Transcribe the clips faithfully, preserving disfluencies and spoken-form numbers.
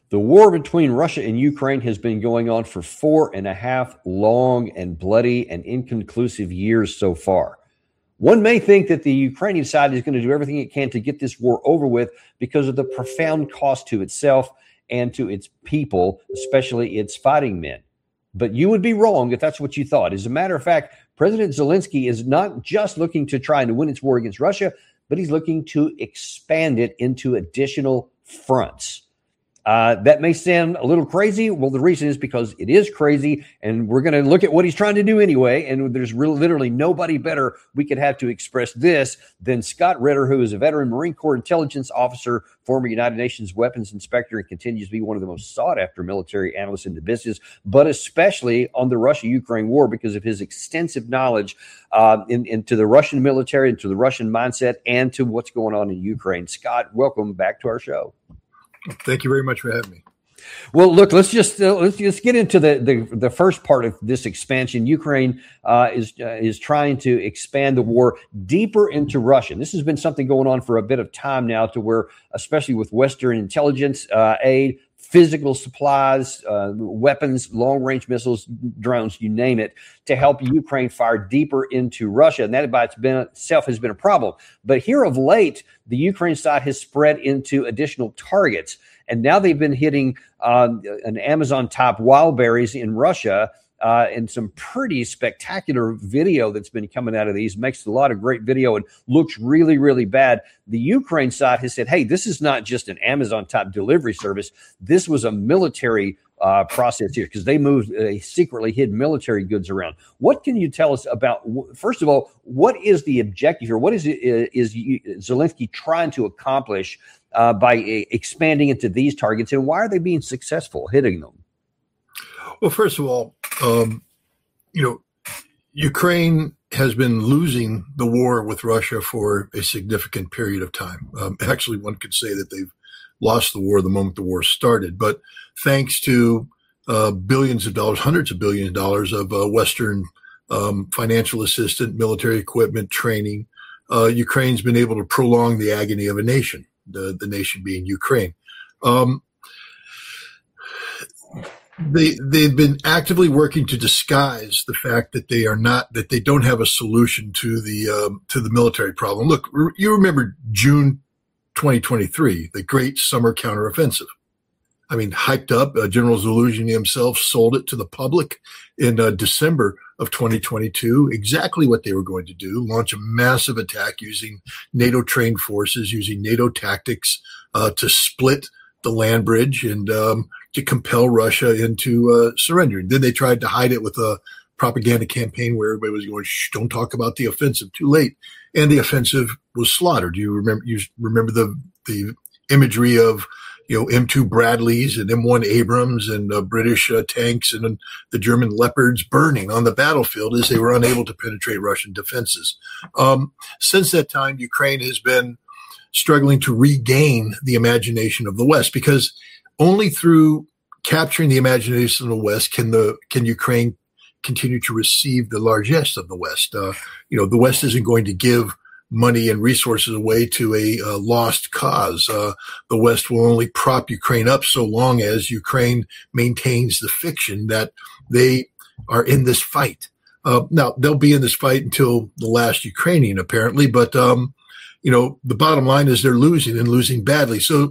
The war between Russia and Ukraine has been going on for four and a half long and bloody and inconclusive years so far. One may think that the Ukrainian side is going to do everything it can to get this war over with because of the profound cost to itself and to its people, especially its fighting men. But you would be wrong if that's what you thought. As a matter of fact, President Zelensky is not just looking to try and win its war against Russia, but he's looking to expand it into additional fronts. Uh, that may sound a little crazy. Well, the reason is because it is crazy, and we're going to look at what he's trying to do anyway. And there's really, literally nobody better we could have to express this than Scott Ritter, who is a veteran Marine Corps intelligence officer, former United Nations weapons inspector, and continues to be one of the most sought-after military analysts in the business, but especially on the Russia-Ukraine war because of his extensive knowledge uh, in, into the Russian military, into the Russian mindset, and to what's going on in Ukraine. Scott, welcome back to our show. Thank you very much for having me. Well, look, let's just uh, let's just get into the, the the first part of this expansion. Ukraine uh, is uh, is trying to expand the war deeper into Russia. This has been something going on for a bit of time now, to where, especially with Western intelligence uh, aid, physical supplies, uh, weapons, long-range missiles, drones, you name it, to help Ukraine fire deeper into Russia. And that by itself has been a problem. But here of late, the Ukraine side has spread into additional targets. And now they've been hitting uh, an Amazon-type wild berries in Russia, uh, and some pretty spectacular video that's been coming out of these. Makes a lot of great video and looks really, really bad. The Ukraine side has said, hey, this is not just an Amazon-type delivery service. This was a military uh, process here, because they moved, they secretly hid military goods around. What can you tell us about, first of all, what is the objective here? What is it, is Zelensky trying to accomplish uh, by expanding into these targets, and why are they being successful hitting them? Well, first of all, um, you know, Ukraine has been losing the war with Russia for a significant period of time. Um, actually, one could say that they've lost the war the moment the war started. But thanks to uh, billions of dollars, hundreds of billions of dollars of uh, Western um, financial assistance, military equipment, training, uh, Ukraine's been able to prolong the agony of a nation, the, the nation being Ukraine. Um, They they've been actively working to disguise the fact that they are not that they don't have a solution to the um, to the military problem. Look, you remember June twenty twenty-three, the Great Summer Counteroffensive. I mean, hyped up. Uh, General Zaluzhny himself sold it to the public in uh, December of twenty twenty-two. Exactly what they were going to do: launch a massive attack using NATO trained forces, using NATO tactics uh, to split the land bridge and um, to compel Russia into uh, surrendering. Then they tried to hide it with a propaganda campaign where everybody was going, shh, don't talk about the offensive, too late. And the offensive was slaughtered. You remember you remember the the imagery of, you know, M two Bradleys and M one Abrams and uh, British uh, tanks and uh, the German Leopards burning on the battlefield as they were unable to penetrate Russian defenses. Um, since that time, Ukraine has been struggling to regain the imagination of the West, because only through capturing the imagination of the West can the can Ukraine continue to receive the largesse of the West. Uh, you know, the West isn't going to give money and resources away to a uh, lost cause. Uh, the West will only prop Ukraine up so long as Ukraine maintains the fiction that they are in this fight. Uh, now, they'll be in this fight until the last Ukrainian, apparently, but um, you know, the bottom line is they're losing and losing badly. So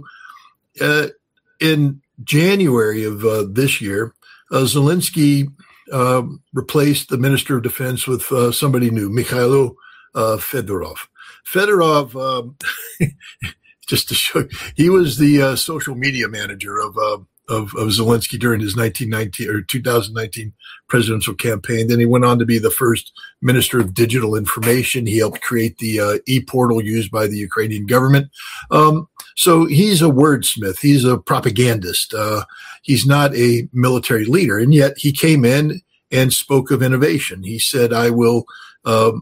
uh, in January of uh, this year, uh, Zelensky uh, replaced the Minister of Defense with uh, somebody new, Mikhailo uh, Fedorov. Fedorov, um, just to show, he was the uh, social media manager of, uh, of of Zelensky during his nineteen nineteen or two thousand nineteen presidential campaign. Then he went on to be the first Minister of Digital Information. He helped create the uh, e-portal used by the Ukrainian government. Um, so he's a wordsmith. He's a propagandist. Uh, he's not a military leader, and yet he came in and spoke of innovation. He said, "I will." Um,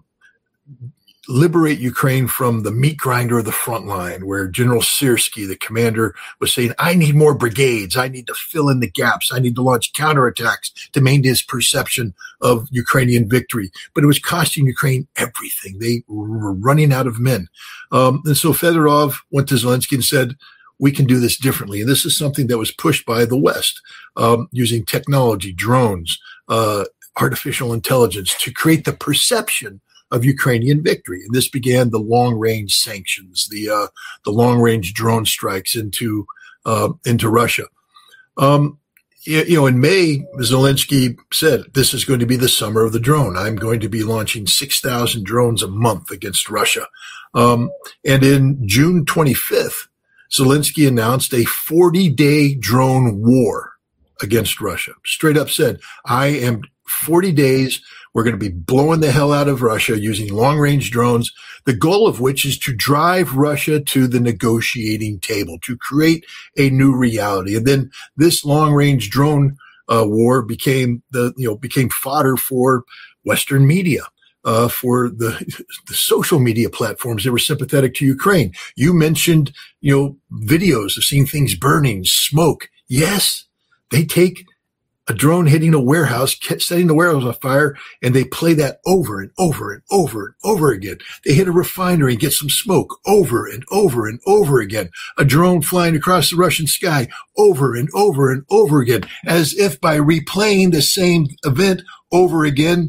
liberate Ukraine from the meat grinder of the front line, where General Syrskyi, the commander, was saying, I need more brigades. I need to fill in the gaps. I need to launch counterattacks to maintain his perception of Ukrainian victory. But it was costing Ukraine everything. They were running out of men. Um, and so Fedorov went to Zelensky and said, we can do this differently. And this is something that was pushed by the West, um, using technology, drones, uh, artificial intelligence to create the perception of Ukrainian victory. And this began the long-range sanctions, the uh, the long-range drone strikes into uh, into Russia. Um, you, you know, in May, Zelensky said, this is going to be the summer of the drone. I'm going to be launching six thousand drones a month against Russia. Um, and in June twenty-fifth, Zelensky announced a forty-day drone war against Russia. Straight up said, I am forty days. We're going to be blowing the hell out of Russia using long-range drones, the goal of which is to drive Russia to the negotiating table, to create a new reality. And then this long-range drone uh, war became the, you know, became fodder for Western media, uh, for the, the social media platforms that were sympathetic to Ukraine. You mentioned, you know, videos of seeing things burning, smoke. Yes, they take a drone hitting a warehouse, setting the warehouse on fire, and they play that over and over and over and over again. They hit a refinery and get some smoke over and over and over again. A drone flying across the Russian sky over and over and over again, as if by replaying the same event over again,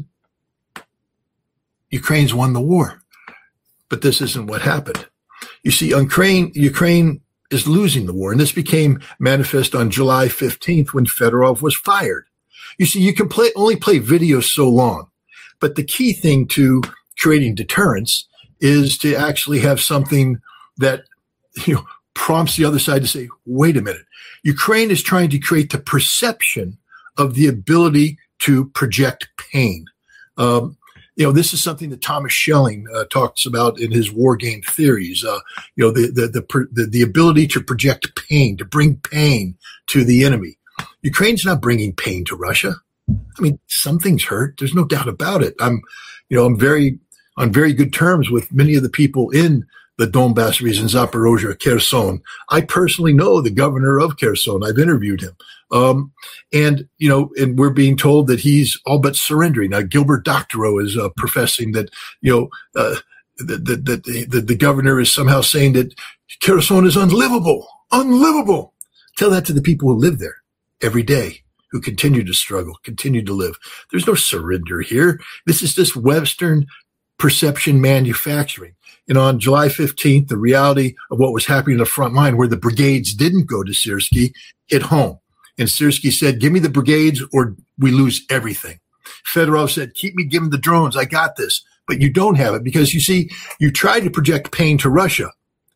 Ukraine's won the war. But this isn't what happened. You see, Ukraine, Ukraine is losing the war. And this became manifest on July fifteenth when Fedorov was fired. You see, you can play only play videos so long. But the key thing to creating deterrence is to actually have something that, you know, prompts the other side to say, wait a minute. Ukraine is trying to create the perception of the ability to project pain. Um, You know, this is something that Thomas Schelling uh, talks about in his war game theories. Uh, you know, the, the, the, the, the ability to project pain, to bring pain to the enemy. Ukraine's not bringing pain to Russia. I mean, something's hurt. There's no doubt about it. I'm, you know, I'm very, on very good terms with many of the people in the Donbass region, Zaporozhye, Kherson. I personally know the governor of Kherson. I've interviewed him. Um, and, you know, and we're being told that he's all but surrendering. Now, Gilbert Doctorow is uh, professing that, you know, uh, that, that, that the, the, the governor is somehow saying that Kherson is unlivable, unlivable. Tell that to the people who live there every day, who continue to struggle, continue to live. There's no surrender here. This is just Western perception manufacturing. And on July fifteenth, the reality of what was happening in the front line, where the brigades didn't go to Syrskyi, hit home. And Syrskyi said, give me the brigades or we lose everything. Fedorov said, keep me giving the drones. I got this. But you don't have it because, you see, you tried to project pain to Russia.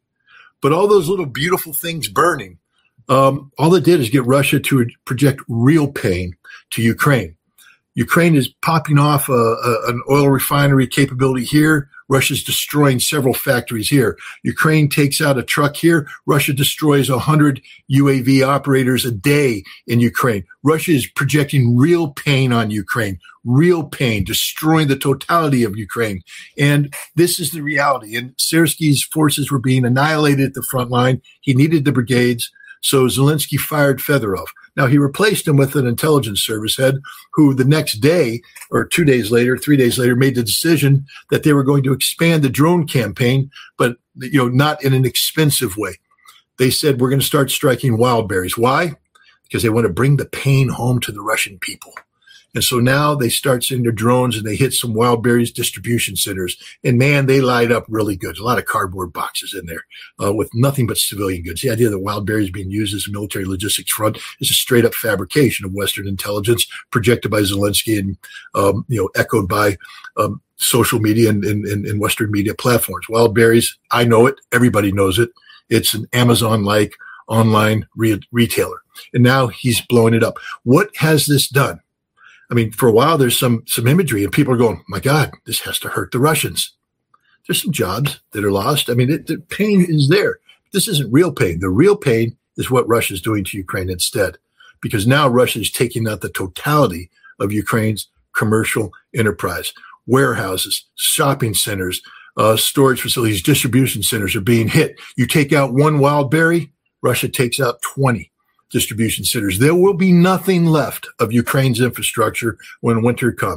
But all those little beautiful things burning, um, all it did is get Russia to project real pain to Ukraine. Ukraine is popping off a, a, an oil refinery capability here. Russia's destroying several factories here. Ukraine takes out a truck here. Russia destroys one hundred U A V operators a day in Ukraine. Russia is projecting real pain on Ukraine, real pain, destroying the totality of Ukraine. And this is the reality. And Syrskyi's forces were being annihilated at the front line. He needed the brigades. So Zelensky fired Fedorov. Now, he replaced him with an intelligence service head who the next day or two days later, three days later, made the decision that they were going to expand the drone campaign, but, you know, not in an expensive way. They said, we're going to start striking wild berries. Why? Because they want to bring the pain home to the Russian people. And so now they start sending their drones and they hit some wild berries distribution centers. And man, they light up really good. A lot of cardboard boxes in there uh, with nothing but civilian goods. The idea that wild berries being used as a military logistics front is a straight up fabrication of Western intelligence projected by Zelensky and, um, you know, echoed by um, social media and, and, and Western media platforms. Wild berries, I know it. Everybody knows it. It's an Amazon-like online re- retailer. And now he's blowing it up. What has this done? I mean, for a while, there's some some imagery, and people are going, my God, this has to hurt the Russians. There's some jobs that are lost. I mean, it, the pain is there. This isn't real pain. The real pain is what Russia is doing to Ukraine instead, because now Russia is taking out the totality of Ukraine's commercial enterprise. Warehouses, shopping centers, uh, storage facilities, distribution centers are being hit. You take out one wild berry, Russia takes out twenty. Distribution centers. There will be nothing left of Ukraine's infrastructure when winter comes.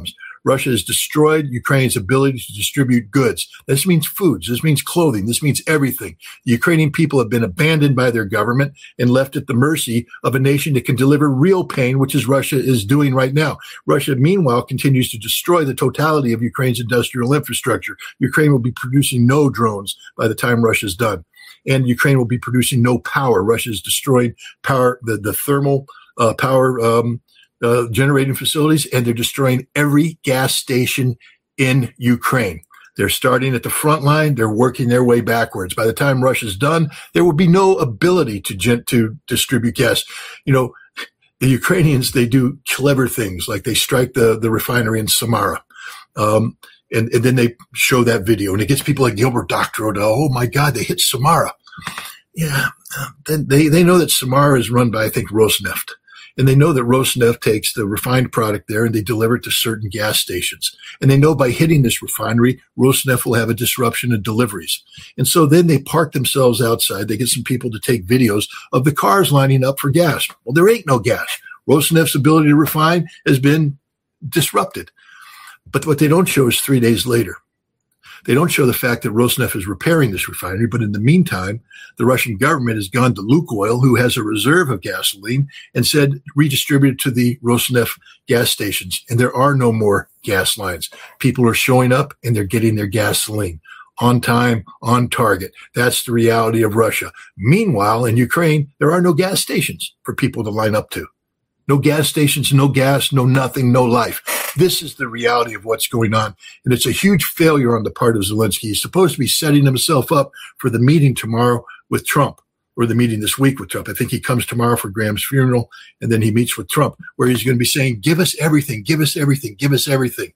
Russia has destroyed Ukraine's ability to distribute goods. This means foods. This means clothing. This means everything. The Ukrainian people have been abandoned by their government and left at the mercy of a nation that can deliver real pain, which is Russia is doing right now. Russia, meanwhile, continues to destroy the totality of Ukraine's industrial infrastructure. Ukraine will be producing no drones by the time Russia's done. And Ukraine will be producing no power. Russia is destroying power, the, the thermal uh, power um, uh, generating facilities, and they're destroying every gas station in Ukraine. They're starting at the front line. They're working their way backwards. By the time Russia's done, there will be no ability to gen- to distribute gas. You know, the Ukrainians, they do clever things, like they strike the, the refinery in Samara. Um, and, and then they show that video, and it gets people like Gilbert Doctorow to, oh, my God, they hit Samara. Yeah, then they, they know that Samara is run by, I think, Rosneft. And they know that Rosneft takes the refined product there and they deliver it to certain gas stations. And they know by hitting this refinery, Rosneft will have a disruption in deliveries. And so then they park themselves outside. They get some people to take videos of the cars lining up for gas. Well, there ain't no gas. Rosneft's ability to refine has been disrupted. But what they don't show is three days later. They don't show the fact that Rosneft is repairing this refinery, but in the meantime, the Russian government has gone to Lukoil, who has a reserve of gasoline, and said redistribute it to the Rosneft gas stations. And there are no more gas lines. People are showing up and they're getting their gasoline on time, on target. That's the reality of Russia. Meanwhile, in Ukraine, there are no gas stations for people to line up to. No gas stations, no gas, no nothing, no life. This is the reality of what's going on. And it's a huge failure on the part of Zelensky. He's supposed to be setting himself up for the meeting tomorrow with Trump, or the meeting this week with Trump. I think he comes tomorrow for Graham's funeral, and then he meets with Trump, where he's going to be saying, give us everything, give us everything, give us everything.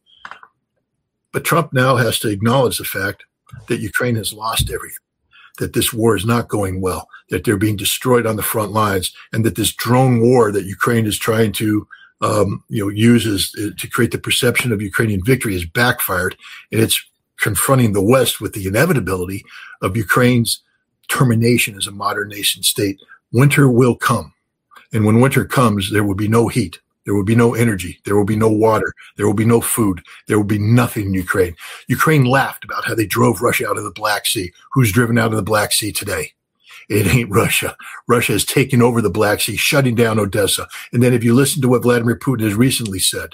But Trump now has to acknowledge the fact that Ukraine has lost everything, that this war is not going well, that they're being destroyed on the front lines, and that this drone war that Ukraine is trying to um, you know, use as, uh, to create the perception of Ukrainian victory has backfired, and it's confronting the West with the inevitability of Ukraine's termination as a modern nation state. Winter will come, and when winter comes, there will be no heat. There will be no energy. There will be no water. There will be no food. There will be nothing in Ukraine. Ukraine laughed about how they drove Russia out of the Black Sea. Who's driven out of the Black Sea today? It ain't Russia. Russia has taken over the Black Sea, shutting down Odessa. And then if you listen to what Vladimir Putin has recently said,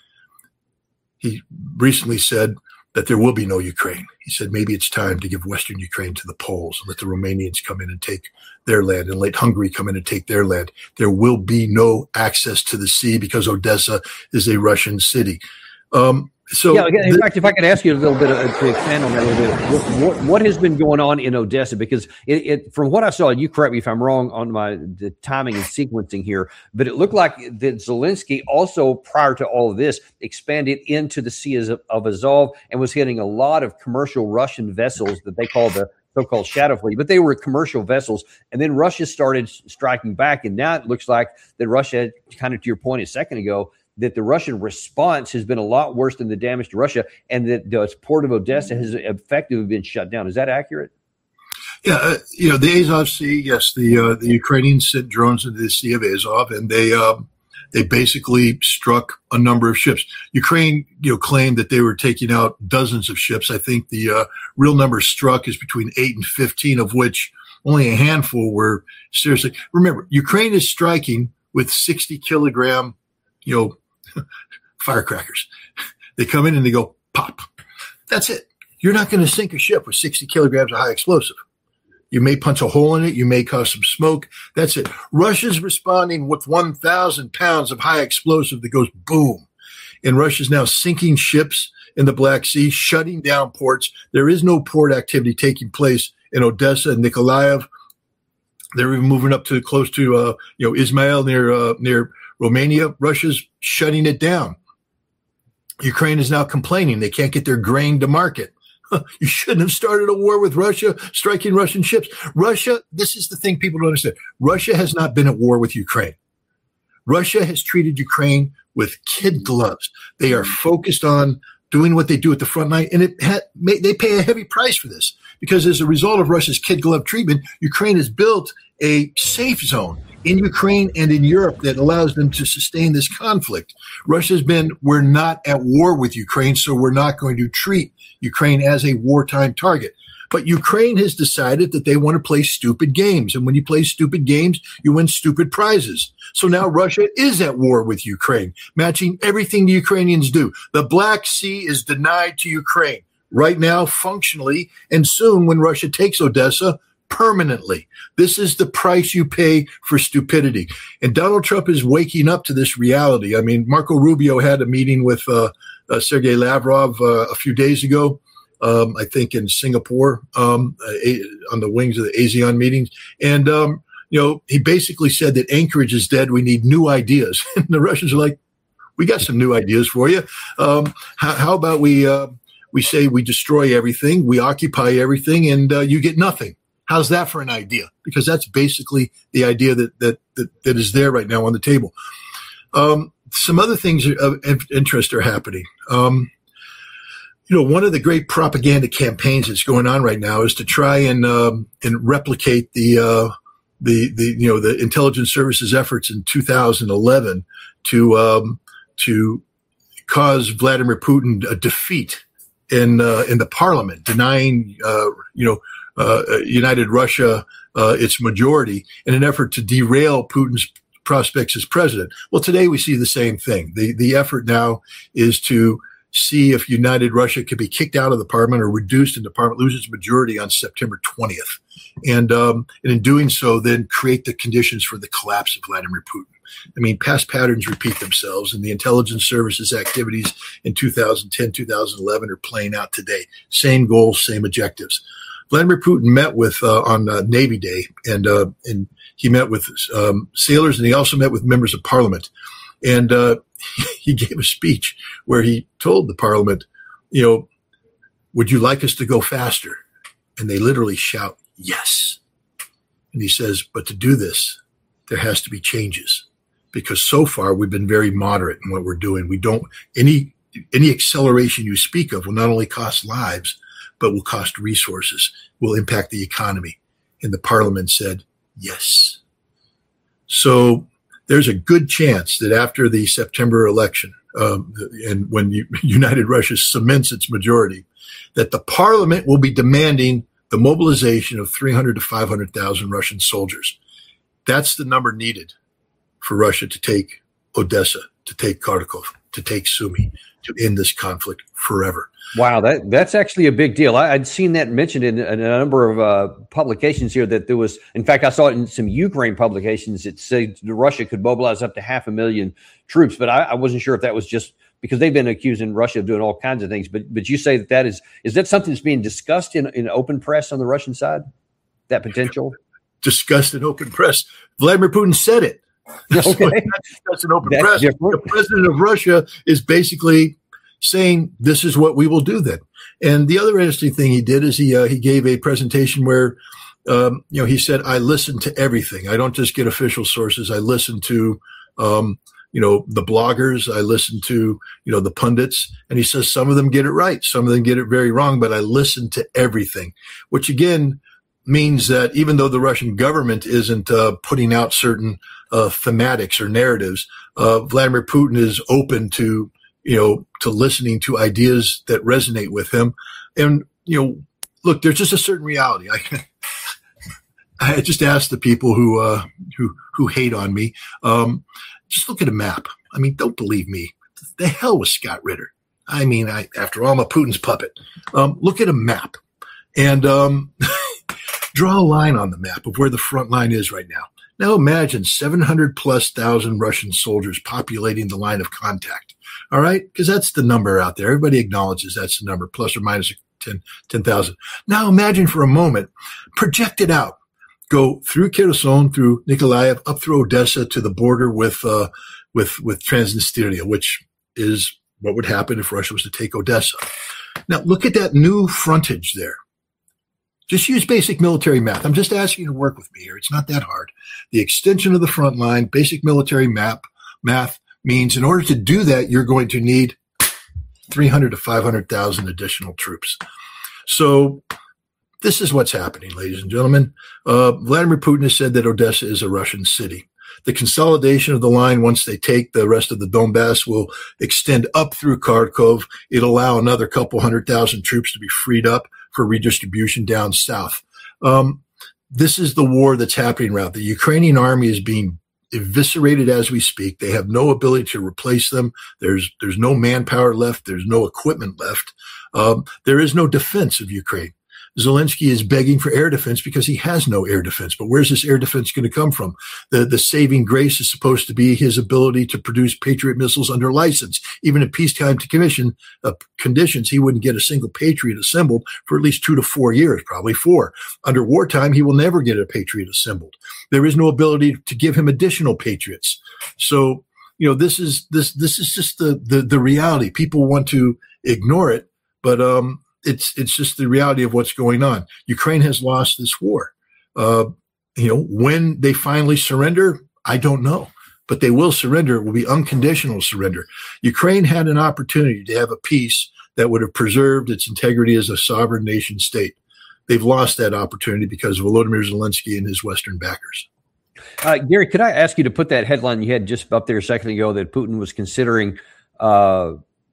he recently said that there will be no Ukraine. He said maybe it's time to give Western Ukraine to the Poles and let the Romanians come in and take their land, and let Hungary come in and take their land. There will be no access to the sea because Odessa is a Russian city. Um, so, yeah. In th- fact, if I could ask you a little bit uh, to expand on that a little bit, what, what, what has been going on in Odessa? Because it, it, from what I saw, and you correct me if I'm wrong on my the timing and sequencing here, but it looked like that Zelensky also, prior to all of this, expanded into the Sea of, of Azov and was hitting a lot of commercial Russian vessels that they call the so-called shadow fleet, but they were commercial vessels. And then Russia started striking back, and now it looks like that Russia, kind of to your point a second ago, that the Russian response has been a lot worse than the damage to Russia, and that the port of Odessa has effectively been shut down. Is that accurate? Yeah, uh, you know, the Azov Sea, yes, the uh, the Ukrainians sent drones into the Sea of Azov, and they um, they basically struck a number of ships. Ukraine, you know, claimed that they were taking out dozens of ships. I think the uh, real number struck is between eight and fifteen, of which only a handful were seriously. Remember, Ukraine is striking with sixty kilogram, you know, firecrackers. They come in and they go pop. That's it. You're not going to sink a ship with sixty kilograms of high explosive. You may punch a hole in it. You may cause some smoke. That's it. Russia's responding with one thousand pounds of high explosive that goes boom. And Russia's now sinking ships in the Black Sea, shutting down ports. There is no port activity taking place in Odessa and Nikolaev. They're even moving up to close to, uh, you know, Ismail near, uh, near Romania. Russia's shutting it down. Ukraine is now complaining they can't get their grain to market. You shouldn't have started a war with Russia, striking Russian ships. Russia, this is the thing people don't understand. Russia has not been at war with Ukraine. Russia has treated Ukraine with kid gloves. They are focused on doing what they do at the front line, and it ha- they pay a heavy price for this, because as a result of Russia's kid glove treatment, Ukraine has built a safe zone in Ukraine and in Europe that allows them to sustain this conflict. Russia's been, we're not at war with Ukraine, so we're not going to treat Ukraine as a wartime target. But Ukraine has decided that they want to play stupid games. And when you play stupid games, you win stupid prizes. So now Russia is at war with Ukraine, matching everything the Ukrainians do. The Black Sea is denied to Ukraine right now, functionally, and soon when Russia takes Odessa, permanently. This is the price you pay for stupidity. And Donald Trump is waking up to this reality. I mean, Marco Rubio had a meeting with uh, uh, Sergei Lavrov uh, a few days ago, um, I think in Singapore, um, uh, on the wings of the ASEAN meetings. And, um, you know, he basically said that Anchorage is dead. We need new ideas. And the Russians are like, we got some new ideas for you. Um, how, how about we, uh, we say we destroy everything, we occupy everything, and uh, you get nothing. How's that for an idea? Because that's basically the idea that that that, that is there right now on the table. Um, some other things of interest are happening. Um, you know, one of the great propaganda campaigns that's going on right now is to try and um, and replicate the uh, the the you know the intelligence services efforts in two thousand eleven to um, to cause Vladimir Putin a defeat in uh, in the parliament, denying uh, you know. Uh, United Russia uh, its majority in an effort to derail Putin's prospects as president. Well, today we see the same thing. The the effort now is to see if United Russia could be kicked out of the parliament or reduced in the parliament, lose its majority on September twentieth. And, um, and in doing so, then create the conditions for the collapse of Vladimir Putin. I mean, past patterns repeat themselves, and the intelligence services activities in two thousand ten, two thousand eleven are playing out today. Same goals, same objectives. Vladimir Putin met with uh, on uh, Navy Day, and uh, and he met with um, sailors, and he also met with members of Parliament. And uh, he gave a speech where he told the Parliament, you know, would you like us to go faster? And they literally shout, yes. And he says, but to do this, there has to be changes, because so far we've been very moderate in what we're doing. We don't any any acceleration you speak of will not only cost lives, but will cost resources, will impact the economy. And the parliament said, yes. So there's a good chance that after the September election, um, and when you, United Russia cements its majority, that the parliament will be demanding the mobilization of three hundred to five hundred thousand Russian soldiers. That's the number needed for Russia to take Odessa, to take Kharkov, to take Sumy, to end this conflict forever. Wow, that that's actually a big deal. I, I'd seen that mentioned in, in a number of uh, publications here that there was, in fact, I saw it in some Ukraine publications that said Russia could mobilize up to half a million troops, but I, I wasn't sure if that was just because they've been accusing Russia of doing all kinds of things. But but you say that that is, is that something that's being discussed in, in open press on the Russian side, that potential? Discussed in open press. Vladimir Putin said it. Okay. So that's, that's an open That's press. different. The president of Russia is basically saying this is what we will do then. And the other interesting thing he did is he uh, he gave a presentation where um, you know he said, I listen to everything. I don't just get official sources. I listen to um, you know the bloggers. I listen to you know the pundits. And he says some of them get it right, some of them get it very wrong. But I listen to everything, which again means that even though the Russian government isn't uh, putting out certain uh, thematics or narratives, uh, Vladimir Putin is open to, you know, to listening to ideas that resonate with him. And, you know, look, there's just a certain reality. I, I just asked the people who, uh, who, who hate on me, um, just look at a map. I mean, don't believe me. The hell was Scott Ritter? I mean, I, after all, I'm a Putin's puppet. Um, look at a map and, um, draw a line on the map of where the front line is right now. Now imagine seven hundred plus thousand Russian soldiers populating the line of contact. All right? Because that's the number out there. Everybody acknowledges that's the number, plus or minus ten thousand. Now imagine for a moment, project it out. Go through Kherson, through Nikolaev, up through Odessa to the border with, uh, with, with Transnistria, which is what would happen if Russia was to take Odessa. Now look at that new frontage there. Just use basic military math. I'm just asking you to work with me here. It's not that hard. The extension of the front line, basic military map, math means in order to do that, you're going to need three hundred to five hundred thousand additional troops. So this is what's happening, ladies and gentlemen. Uh, Vladimir Putin has said that Odessa is a Russian city. The consolidation of the line, once they take the rest of the Donbass, will extend up through Kharkov. It'll allow another couple hundred thousand troops to be freed up for redistribution down south. Um, this is the war that's happening around. The Ukrainian army is being eviscerated as we speak. They have no ability to replace them. There's there's no manpower left. There's no equipment left. Um, there is no defense of Ukraine. Zelensky is begging for air defense because he has no air defense. But where's this air defense going to come from? The the saving grace is supposed to be his ability to produce Patriot missiles under license. Even in peacetime commission uh, conditions, he wouldn't get a single Patriot assembled for at least two to four years, probably four. Under wartime, he will never get a Patriot assembled. There is no ability to give him additional Patriots. So, you know, this is this this is just the the, the reality. People want to ignore it, but um. It's it's just the reality of what's going on. Ukraine has lost this war. Uh, you know, when they finally surrender, I don't know, but they will surrender. It will be unconditional surrender. Ukraine had an opportunity to have a peace that would have preserved its integrity as a sovereign nation state. They've lost that opportunity because of Volodymyr Zelensky and his Western backers. Uh, Gary, could I ask you to put that headline you had just up there a second ago that Putin was considering uh,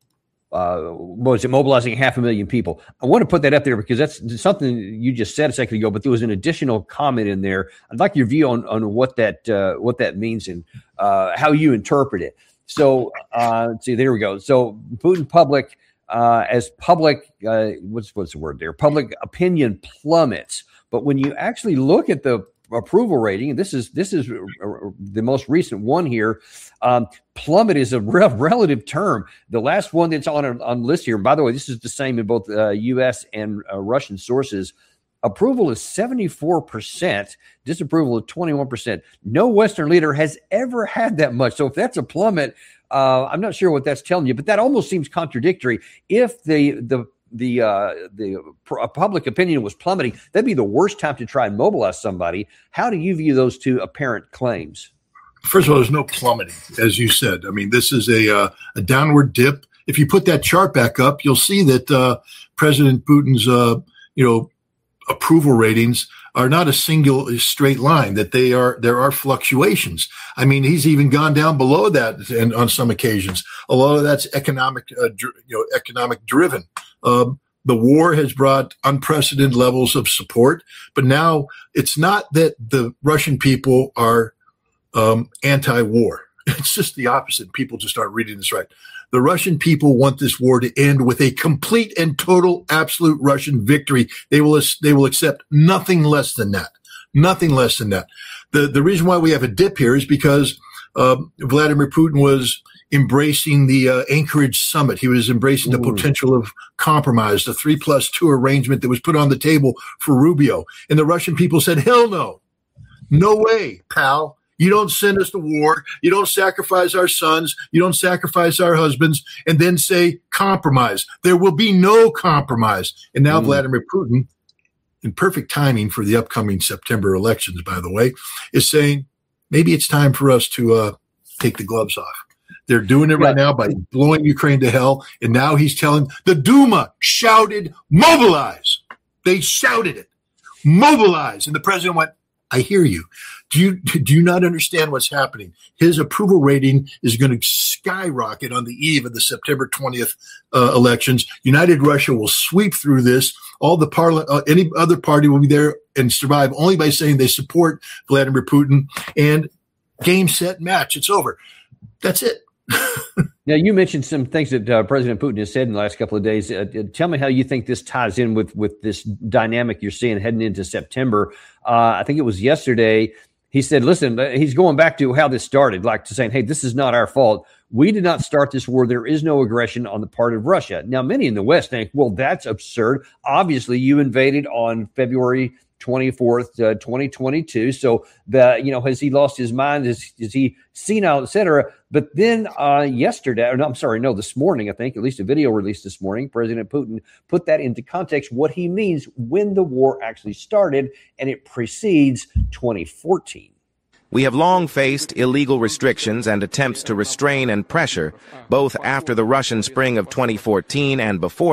Uh, what was it, mobilizing half a million people? I want to put that up there because that's something you just said a second ago, but there was an additional comment in there. I'd like your view on, on what that uh, what that means and uh, how you interpret it. So uh, let's see, there we go. So Putin public, uh, as public, uh, what's, what's the word there? Public opinion plummets. But when you actually look at the approval rating, and this is this is the most recent one here. Um, plummet is a re- relative term. The last one that's on on the list here, and by the way, this is the same in both uh, U S and uh, Russian sources. Approval is seventy-four percent, disapproval is twenty-one percent. No Western leader has ever had that much. So if that's a plummet, uh, I'm not sure what that's telling you, but that almost seems contradictory. If the the the uh, the uh, public opinion was plummeting, that'd be the worst time to try and mobilize somebody. How do you view those two apparent claims? First of all, there's no plummeting, as you said. I mean, this is a uh, a downward dip. If you put that chart back up, you'll see that uh, President Putin's uh, you know approval ratings are not a single straight line. That they are there are fluctuations. I mean, he's even gone down below that, and on some occasions, a lot of that's economic uh, dr- you know economic driven. Um, the war has brought unprecedented levels of support, but now it's not that the Russian people are um, anti-war. It's just the opposite. People just aren't reading this right. The Russian people want this war to end with a complete and total, absolute Russian victory. They will they will accept nothing less than that. Nothing less than that. The the reason why we have a dip here is because um, Vladimir Putin was embracing the uh, Anchorage summit. He was embracing the Ooh. potential of compromise, the three plus two arrangement that was put on the table for Rubio. And the Russian people said, hell no, no way, pal. You don't send us to war. You don't sacrifice our sons. You don't sacrifice our husbands and then say compromise. There will be no compromise. And now mm. Vladimir Putin, in perfect timing for the upcoming September elections, by the way, is saying maybe it's time for us to uh, take the gloves off. They're doing it right now by blowing Ukraine to hell. And now he's telling the Duma shouted, mobilize. They shouted it, mobilize. And the president went, I hear you. Do you do you not understand what's happening? His approval rating is going to skyrocket on the eve of the September twentieth uh, elections. United Russia will sweep through this. All the parli- uh, any other party will be there and survive only by saying they support Vladimir Putin. And game, set, match. It's over. That's it. Now, you mentioned some things that uh, President Putin has said in the last couple of days. Uh, tell me how you think this ties in with, with this dynamic you're seeing heading into September. Uh, I think it was yesterday. He said, listen, he's going back to how this started, like to saying, hey, this is not our fault. We did not start this war. There is no aggression on the part of Russia. Now, many in the West think, well, that's absurd. Obviously, you invaded on February twenty-fourth, uh, twenty twenty-two. So, the you know, has he lost his mind? Is, is he senile, et cetera? But then uh, yesterday, or no, I'm sorry, no, this morning, I think, at least a video released this morning, President Putin put that into context, what he means when the war actually started, and it precedes twenty fourteen. We have long faced illegal restrictions and attempts to restrain and pressure, both after the Russian spring of twenty fourteen and before that.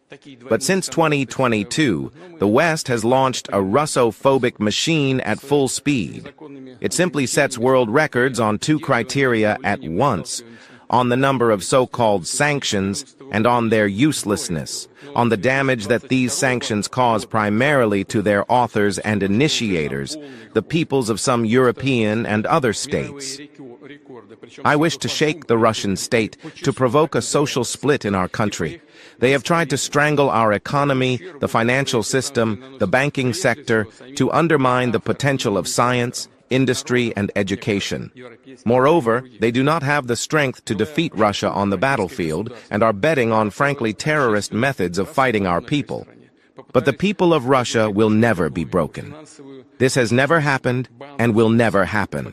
But since twenty twenty-two, the West has launched a Russophobic machine at full speed. It simply sets world records on two criteria at once: on the number of so-called sanctions and on their uselessness, on the damage that these sanctions cause primarily to their authors and initiators, the peoples of some European and other states. I wish to shake the Russian state, to provoke a social split in our country. They have tried to strangle our economy, the financial system, the banking sector, to undermine the potential of science, industry, and education. Moreover, they do not have the strength to defeat Russia on the battlefield and are betting on frankly terrorist methods of fighting our people. But the people of Russia will never be broken. This has never happened and will never happen.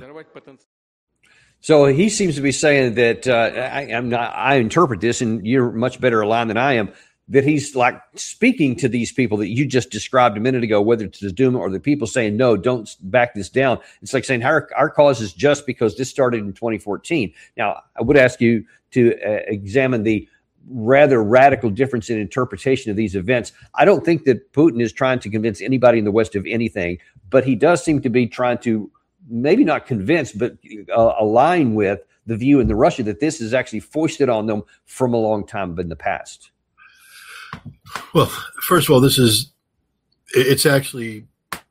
So he seems to be saying that uh, I, I'm not, I interpret this, and you're much better aligned than I am, that he's like speaking to these people that you just described a minute ago, whether it's the Duma or the people saying, no, don't back this down. It's like saying our, our cause is just because this started in twenty fourteen. Now, I would ask you to uh, examine the rather radical difference in interpretation of these events. I don't think that Putin is trying to convince anybody in the West of anything, but he does seem to be trying to maybe not convince, but uh, align with the view in the Russia that this is actually foisted on them from a long time in the past. Well, first of all, this is, it's actually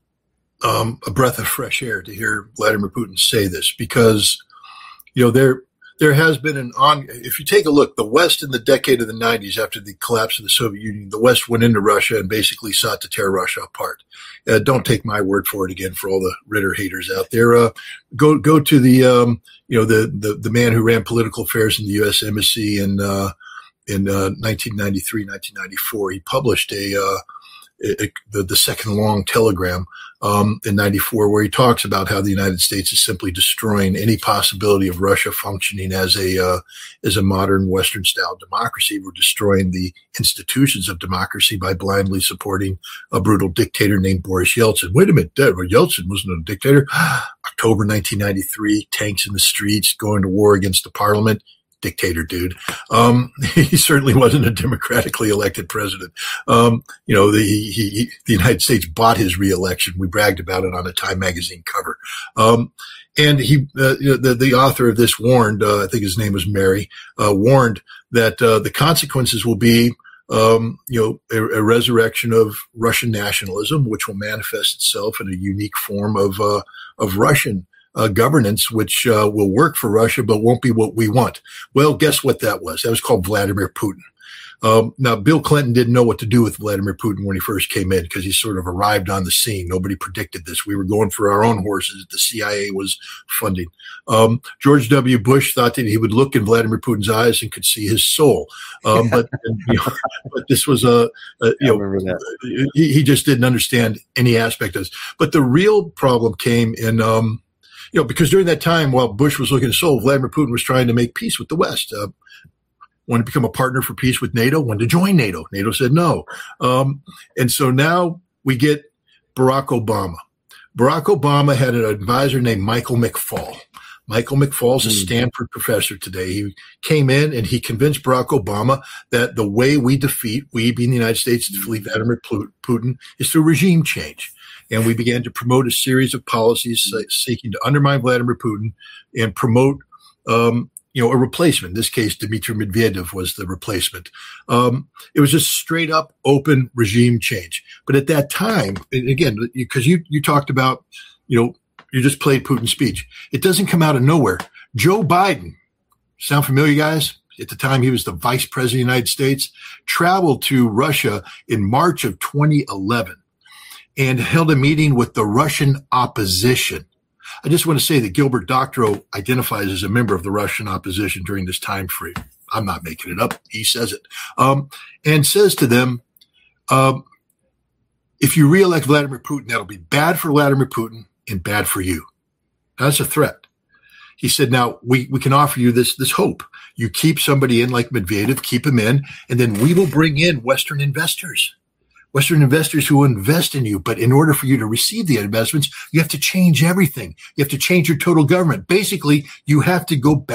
um, a breath of fresh air to hear Vladimir Putin say this, because, you know, there, there has been an on, if you take a look, the West in the decade of the nineties, after the collapse of the Soviet Union, the West went into Russia and basically sought to tear Russia apart. Uh, don't take my word for it again, for all the Ritter haters out there. Uh, go, go to the, um, you know, the, the, the man who ran political affairs in the U S Embassy in, uh, in, uh, nineteen ninety-three, nineteen ninety-four. He published a, uh, a, a the, the second long telegram, um, in ninety-four, where he talks about how the United States is simply destroying any possibility of Russia functioning as a, uh, as a modern Western style democracy. We're destroying the institutions of democracy by blindly supporting a brutal dictator named Boris Yeltsin. Wait a minute, Yeltsin wasn't a dictator. October nineteen ninety-three, tanks in the streets, going to war against the parliament. Dictator, dude. Um, he certainly wasn't a democratically elected president. Um, you know, the, he, he, the United States bought his reelection. We bragged about it on a Time magazine cover. Um, and he, uh, you know, the, the author of this warned, uh, I think his name was Mary, uh, warned that, uh, the consequences will be, um, you know, a, a resurrection of Russian nationalism, which will manifest itself in a unique form of, uh, of Russian Uh, governance, which uh, will work for Russia, but won't be what we want. Well, guess what that was? That was called Vladimir Putin. Um, now, Bill Clinton didn't know what to do with Vladimir Putin when he first came in, because he sort of arrived on the scene. Nobody predicted this. We were going for our own horses that the C I A was funding. Um, George W. Bush thought that he would look in Vladimir Putin's eyes and could see his soul. Um, but, you know, but this was a, a you know, he, he just didn't understand any aspect of this. But the real problem came in, um, You know, because during that time, while Bush was looking at Seoul, Vladimir Putin was trying to make peace with the West. Uh, wanted to become a partner for peace with NATO, wanted to join NATO. NATO said no. Um, and so now we get Barack Obama. Barack Obama had an advisor named Michael McFaul. Michael McFaul's a Stanford professor today. He came in and he convinced Barack Obama that the way we defeat, we being the United States, defeat Vladimir Putin is through regime change. And we began to promote a series of policies uh, seeking to undermine Vladimir Putin and promote, um, you know, a replacement. In this case, Dmitry Medvedev was the replacement. Um, it was just straight up open regime change. But at that time, and again, because you, you talked about, you know, you just played Putin's speech. It doesn't come out of nowhere. Joe Biden, sound familiar, guys? At the time, he was the vice president of the United States, traveled to Russia in March of twenty eleven. And held a meeting with the Russian opposition. I just want to say that Gilbert Doctorow identifies as a member of the Russian opposition during this time frame. I'm not making it up. He says it. Um, and says to them, um, if you reelect Vladimir Putin, that'll be bad for Vladimir Putin and bad for you. That's a threat. He said, now we, we can offer you this, this hope. You keep somebody in like Medvedev, keep him in, and then we will bring in Western investors. Western investors who invest in you. But in order for you to receive the investments, you have to change everything. You have to change your total government. Basically, you have to go back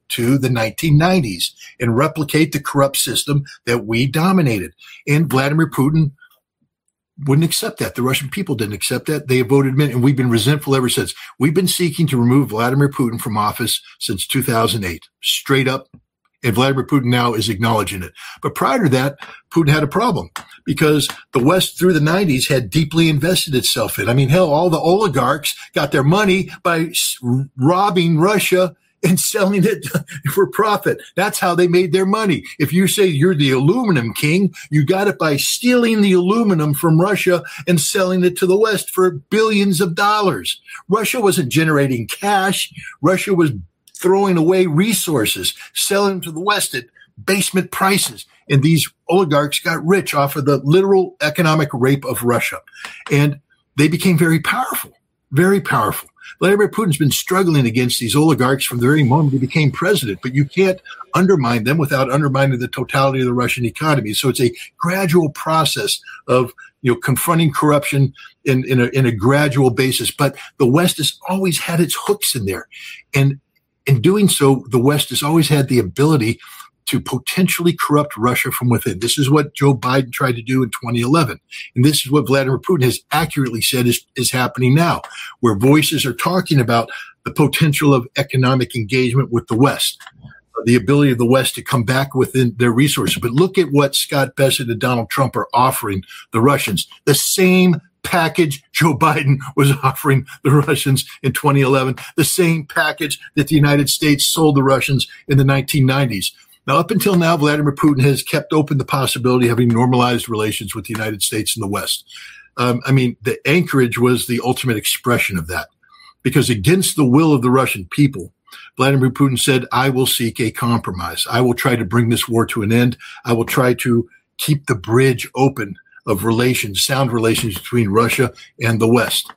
to the nineteen nineties and replicate the corrupt system that we dominated. And Vladimir Putin wouldn't accept that. The Russian people didn't accept that. They voted him in, and we've been resentful ever since. We've been seeking to remove Vladimir Putin from office since two thousand eight, straight up. And Vladimir Putin now is acknowledging it. But prior to that, Putin had a problem because the West through the nineties had deeply invested itself in. I mean, hell, all the oligarchs got their money by robbing Russia and selling it for profit. That's how they made their money. If you say you're the aluminum king, you got it by stealing the aluminum from Russia and selling it to the West for billions of dollars. Russia wasn't generating cash. Russia was throwing away resources, selling them to the West at basement prices. And these oligarchs got rich off of the literal economic rape of Russia. And they became very powerful, very powerful. Vladimir Putin's been struggling against these oligarchs from the very moment he became president, but you can't undermine them without undermining the totality of the Russian economy. So it's a gradual process of, you know, confronting corruption in, in, a, in a gradual basis. But the West has always had its hooks in there. And in doing so, the West has always had the ability to potentially corrupt Russia from within. This is what Joe Biden tried to do in twenty eleven. And this is what Vladimir Putin has accurately said is, is happening now, where voices are talking about the potential of economic engagement with the West, the ability of the West to come back within their resources. But look at what Scott Bessent and Donald Trump are offering the Russians. The same package Joe Biden was offering the Russians in twenty eleven, the same package that the United States sold the Russians in the nineteen nineties. Now, up until now, Vladimir Putin has kept open the possibility of having normalized relations with the United States and the West. Um, I mean, the Anchorage was the ultimate expression of that, because against the will of the Russian people, Vladimir Putin said, I will seek a compromise. I will try to bring this war to an end. I will try to keep the bridge open of relations, sound relations between Russia and the West.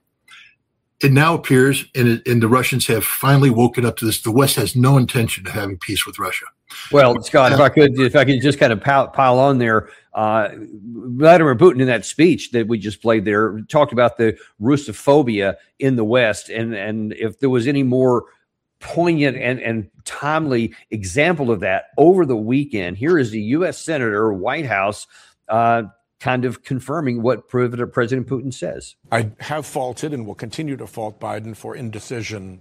It now appears, and, it, and the Russians have finally woken up to this, the West has no intention of having peace with Russia. Well, Scott, if I could, if I could just kind of pile, pile on there, uh, Vladimir Putin in that speech that we just played there talked about the Russophobia in the West, and and if there was any more poignant and, and timely example of that over the weekend, here is the U S Senator, White House, uh, kind of confirming what President Putin says. I have faulted and will continue to fault Biden for indecision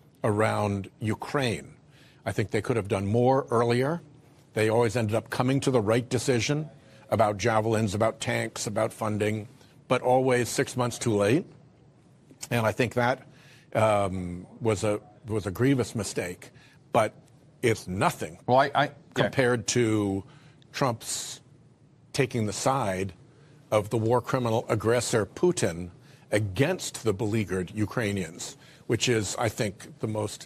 around Ukraine. I think they could have done more earlier. They always ended up coming to the right decision about javelins, about tanks, about funding, but always six months too late. And I think that um, was a was a grievous mistake. But it's nothing well, I, I, compared yeah. to Trump's taking the side of the war criminal aggressor Putin against the beleaguered Ukrainians, which is, I think, the most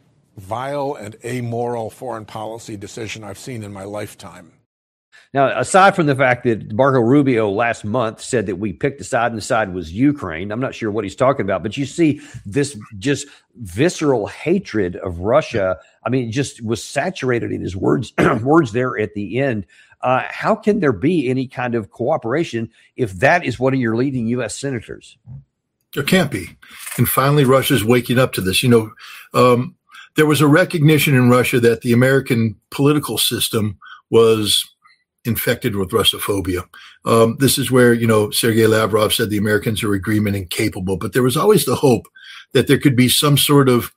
vile and amoral foreign policy decision I've seen in my lifetime. Now, aside from the fact that Marco Rubio last month said that we picked a side and the side was Ukraine, I'm not sure what he's talking about, but you see this just visceral hatred of Russia. I mean, it just was saturated in his words, words there at the end. Uh, how can there be any kind of cooperation if that is one of your leading U S senators? There can't be. And finally, Russia's waking up to this. You know, um, there was a recognition in Russia that the American political system was infected with Russophobia. Um, this is where, you know, Sergei Lavrov said the Americans are agreement incapable, but there was always the hope that there could be some sort of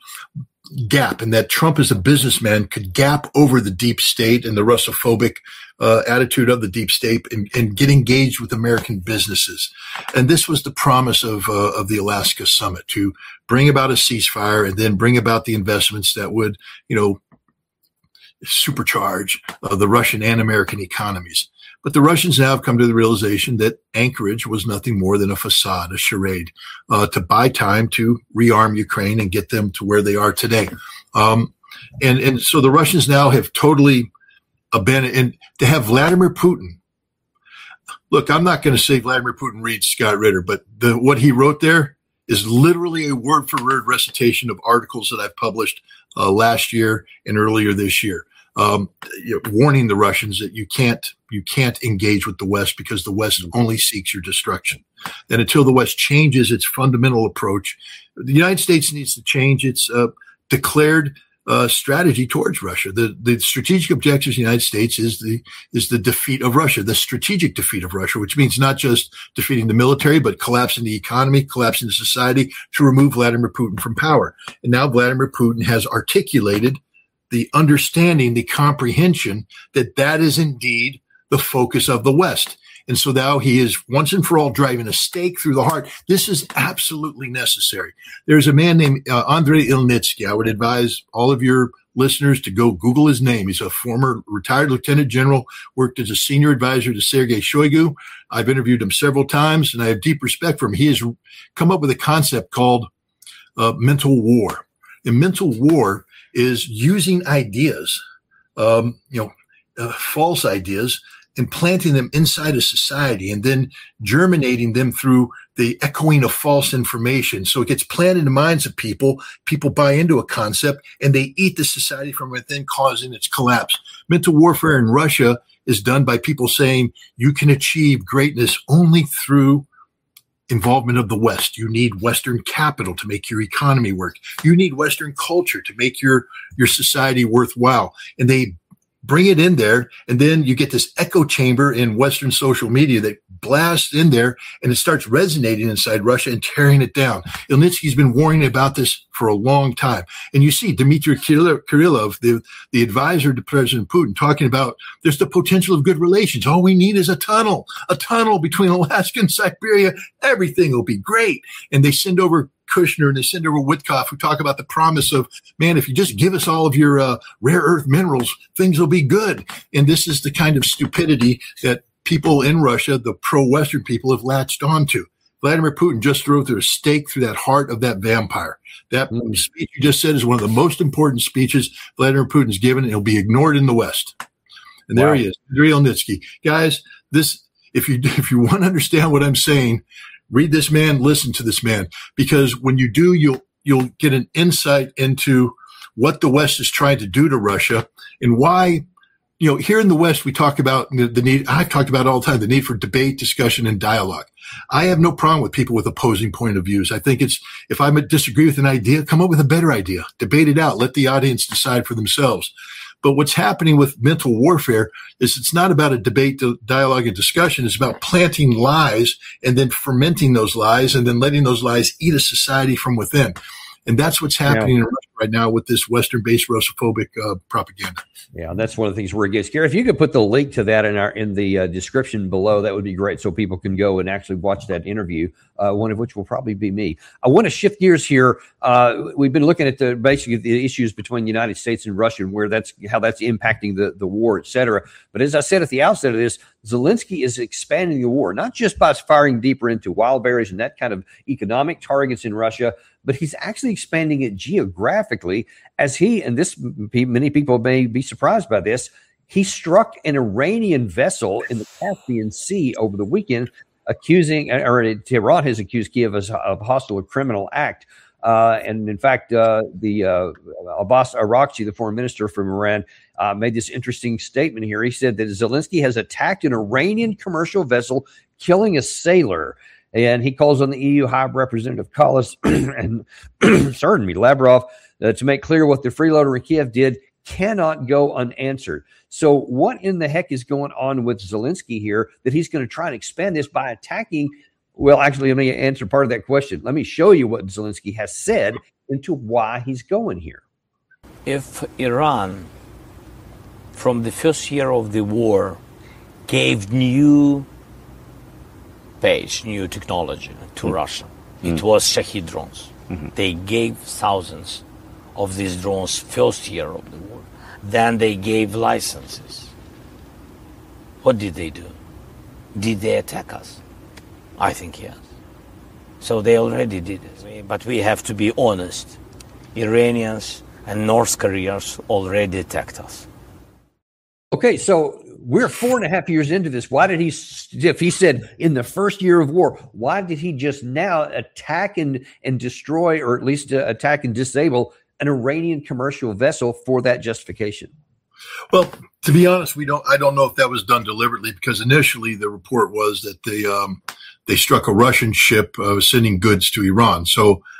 gap, and that Trump as a businessman could gap over the deep state and the Russophobic uh, attitude of the deep state and, and get engaged with American businesses. And this was the promise of uh, of the Alaska summit, to bring about a ceasefire and then bring about the investments that would, you know, supercharge uh, the Russian and American economies. But the Russians now have come to the realization that Anchorage was nothing more than a facade, a charade, uh, to buy time to rearm Ukraine and get them to where they are today. Um, and, and so the Russians now have totally abandoned, and to have Vladimir Putin. Look, I'm not going to say Vladimir Putin reads Scott Ritter, but the, what he wrote there is literally a word for word recitation of articles that I've published uh, last year and earlier this year. Um, you know, warning the Russians that you can't you can't engage with the West because the West only seeks your destruction. And until the West changes its fundamental approach, the United States needs to change its uh, declared uh, strategy towards Russia. The the strategic objectives of the United States is the is the defeat of Russia, the strategic defeat of Russia, which means not just defeating the military, but collapsing the economy, collapsing the society to remove Vladimir Putin from power. And now Vladimir Putin has articulated the understanding, the comprehension that that is indeed the focus of the West. And so now he is once and for all driving a stake through the heart. This is absolutely necessary. There's a man named uh, Andrei Ilnitsky. I would advise all of your listeners to go Google his name. He's a former retired lieutenant general, worked as a senior advisor to Sergei Shoigu. I've interviewed him several times, and I have deep respect for him. He has come up with a concept called uh, mental war. And mental war is using ideas, um, you know, uh, false ideas, and planting them inside a society and then germinating them through the echoing of false information. So it gets planted in the minds of people. People buy into a concept and they eat the society from within, causing its collapse. Mental warfare in Russia is done by people saying you can achieve greatness only through involvement of the West. You need Western capital to make your economy work. You need Western culture to make your, your society worthwhile. And they bring it in there, and then you get this echo chamber in Western social media that blasts in there, and it starts resonating inside Russia and tearing it down. Ilnitsky's been warning about this for a long time. And you see Dmitry Kirillov, the, the advisor to President Putin, talking about there's the potential of good relations. All we need is a tunnel, a tunnel between Alaska and Siberia. Everything will be great. And they send over Kushner and they send over Witkoff, who talk about the promise of, man, if you just give us all of your uh, rare earth minerals, things will be good. And this is the kind of stupidity that people in Russia, the pro-Western people, have latched onto. Vladimir Putin just drove through a stake through that heart of that vampire. That mm. speech you just said is one of the most important speeches Vladimir Putin's given, and it'll be ignored in the West. And there wow. he is, Andrei Ilnitsky. Guys, this, if you if you want to understand what I'm saying, read this man, listen to this man, because when you do, you'll you'll get an insight into what the West is trying to do to Russia and why. You know, here in the West, we talk about the, the need, I've talked about it all the time, the need for debate, discussion, and dialogue. I have no problem with people with opposing point of views. I think it's, if I disagree with an idea, come up with a better idea, debate it out, let the audience decide for themselves. But what's happening with mental warfare is it's not about a debate, dialogue, and discussion. It's about planting lies and then fermenting those lies and then letting those lies eat a society from within. And that's what's happening yeah. in Russia right now with this Western-based Russophobic uh, propaganda. Yeah, that's one of the things where it gets scary. If you could put the link to that in our in the uh, description below, that would be great, so people can go and actually watch that interview. Uh, one of which will probably be me. I want to shift gears here. Uh, we've been looking at the basically the issues between the United States and Russia and where that's how that's impacting the the war, et cetera. But as I said at the outset of this, Zelensky is expanding the war, not just by firing deeper into wild berries and that kind of economic targets in Russia, but he's actually expanding it geographically as he, and this many people may be surprised by this, he struck an Iranian vessel in the Caspian Sea over the weekend, accusing, or Tehran has accused Kiev of, of hostile criminal act. Uh, and in fact, uh, the uh, Abbas Araghchi, the foreign minister from Iran, uh, made this interesting statement here. He said that Zelensky has attacked an Iranian commercial vessel, killing a sailor. And he calls on the E U High Representative Kallas and, pardon me, Lavrov uh, to make clear what the freeloader in Kiev did cannot go unanswered. So what in the heck is going on with Zelensky here that he's going to try and expand this by attacking? Well, actually, let me answer part of that question. Let me show you what Zelensky has said into why he's going here. If Iran, from the first year of the war, gave new page, new technology to mm-hmm. Russia, it mm-hmm. was Shahed drones. Mm-hmm. They gave thousands of these drones first year of the war. Then they gave licenses. What did they do? Did they attack us? I think yes. So they already did it. But we have to be honest. Iranians and North Koreans already attacked us. Okay, so we're four and a half years into this. Why did he, if he said in the first year of war, why did he just now attack and, and destroy, or at least uh, attack and disable an Iranian commercial vessel for that justification? Well, to be honest, we don't. I don't know if that was done deliberately, because initially the report was that they um, they struck a Russian ship uh, sending goods to Iran. So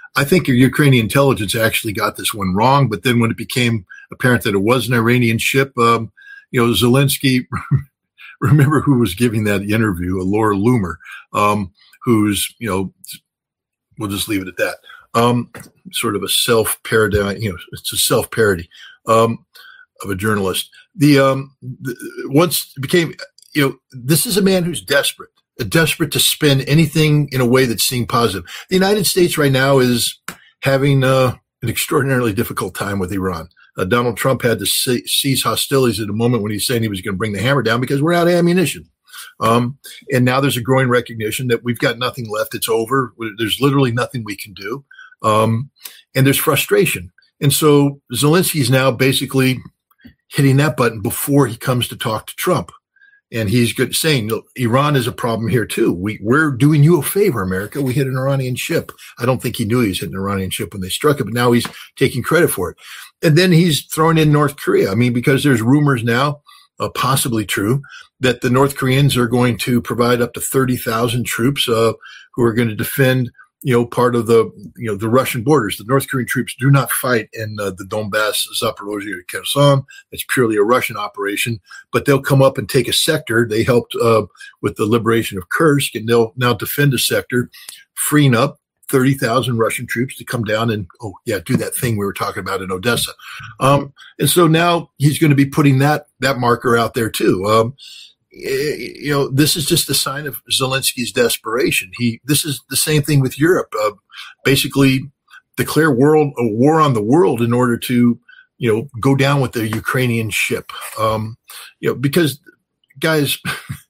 I think your Ukrainian intelligence actually got this one wrong. But then when it became apparent that it was an Iranian ship, um, you know, Zelensky, remember who was giving that interview, Laura Loomer, um, who's, you know, we'll just leave it at that. Um, sort of a self-parody, you know, it's a self-parody um, of a journalist. The, um, the once it became, you know, this is a man who's desperate, desperate to spin anything in a way that seemed positive. The United States right now is having uh, an extraordinarily difficult time with Iran. Uh, Donald Trump had to see, cease hostilities at a moment when he's saying he was going to bring the hammer down because we're out of ammunition. Um, and now there's a growing recognition that we've got nothing left. It's over. There's literally nothing we can do. Um, and there's frustration. And so Zelensky's now basically hitting that button before he comes to talk to Trump. And he's good saying, Iran is a problem here too. We, we're doing you a favor, America. We hit an Iranian ship. I don't think he knew he was hitting an Iranian ship when they struck it, but now he's taking credit for it. And then he's throwing in North Korea. I mean, because there's rumors now, uh, possibly true, that the North Koreans are going to provide up to thirty thousand troops, uh, who are going to defend, you know, part of the, you know, the Russian borders. The North Korean troops do not fight in uh, the Donbass, Zaporozhye, or Kherson. It's purely a Russian operation, but they'll come up and take a sector. They helped uh, with the liberation of Kursk, and they'll now defend a sector, freeing up thirty thousand Russian troops to come down and, oh, yeah, do that thing we were talking about in Odessa. Um, and so now he's going to be putting that that marker out there too. Um, You know, this is just a sign of Zelensky's desperation. He, this is the same thing with Europe. Uh, basically, declare world a war on the world in order to, you know, go down with the Ukrainian ship. Um, you know, because guys,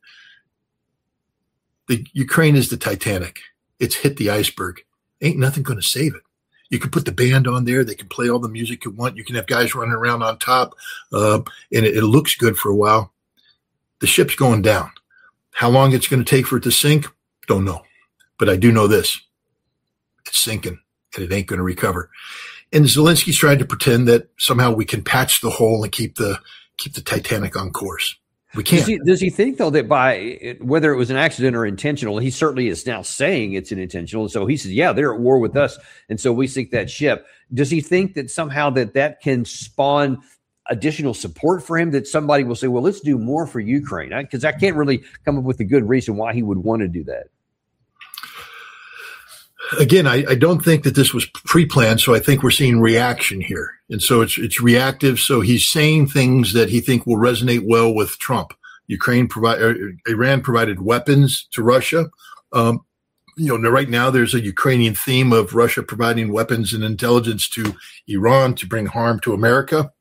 the Ukraine is the Titanic. It's hit the iceberg. Ain't nothing going to save it. You can put the band on there. They can play all the music you want. You can have guys running around on top, uh, and it, it looks good for a while. The ship's going down. How long it's going to take for it to sink, don't know. But I do know this. It's sinking, and it ain't going to recover. And Zelensky's trying to pretend that somehow we can patch the hole and keep the keep the Titanic on course. We can't. Does he, does he think, though, that by whether it was an accident or intentional, he certainly is now saying it's an intentional. And so he says, yeah, they're at war with us, and so we sink that ship. Does he think that somehow that that can spawn additional support for him, that somebody will say, well, let's do more for Ukraine? Because I, I can't really come up with a good reason why he would want to do that. Again, I, I don't think that this was pre-planned, so I think we're seeing reaction here. And so it's it's reactive. So he's saying things that he think will resonate well with Trump. Ukraine provide, Iran provided weapons to Russia. Um, you know, right now there's a Ukrainian theme of Russia providing weapons and intelligence to Iran to bring harm to America.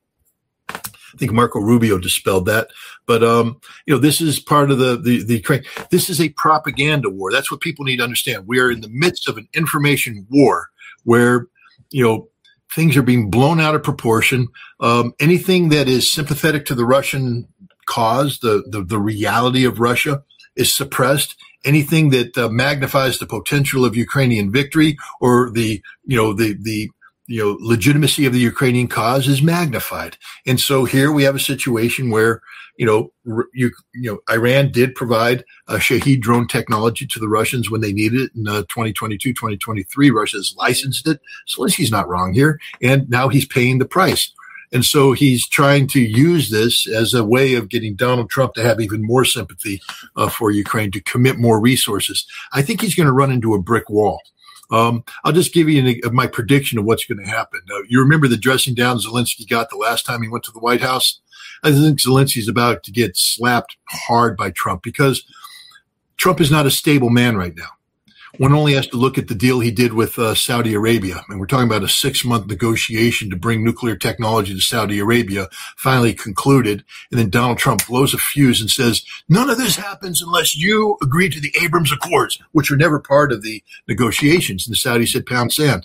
I think Marco Rubio dispelled that. But, um, you know, this is part of the, the, the Ukraine. This is a propaganda war. That's what people need to understand. We are in the midst of an information war where, you know, things are being blown out of proportion. Um, anything that is sympathetic to the Russian cause, the, the, the reality of Russia, is suppressed. Anything that uh, magnifies the potential of Ukrainian victory or the, you know, the, the, you know, legitimacy of the Ukrainian cause is magnified. And so here we have a situation where, you know, you, you know, Iran did provide a Shahed drone technology to the Russians when they needed it in uh, twenty twenty-two, twenty twenty-three. Russia's licensed it. Zelensky's not wrong here. And now he's paying the price. And so he's trying to use this as a way of getting Donald Trump to have even more sympathy uh, for Ukraine, to commit more resources. I think he's going to run into a brick wall. Um, I'll just give you an, my prediction of what's going to happen. Uh, you remember the dressing down Zelensky got the last time he went to the White House? I think Zelensky's about to get slapped hard by Trump because Trump is not a stable man right now. One only has to look at the deal he did with uh, Saudi Arabia. And we're talking about a six-month negotiation to bring nuclear technology to Saudi Arabia, finally concluded. And then Donald Trump blows a fuse and says, none of this happens unless you agree to the Abrams Accords, which were never part of the negotiations. And the Saudis said, pound sand.